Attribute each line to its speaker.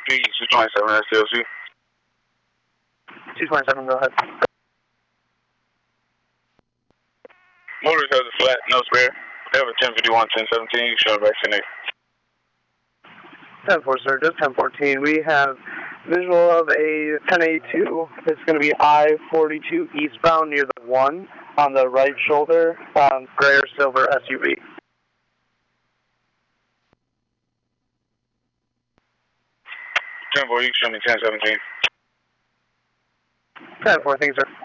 Speaker 1: P227, that's DLC.
Speaker 2: 227, go ahead.
Speaker 1: Motors has a flat, no spare. They have a 1051, 1017, you show vaccinate.
Speaker 2: 10-4, sir, just 1014. We have visual of a 1082. It's going to be I-42 eastbound near the 1 on the right shoulder, gray or silver SUV.
Speaker 1: 10-4, you can show me 1017.
Speaker 2: 10-4, thanks, sir.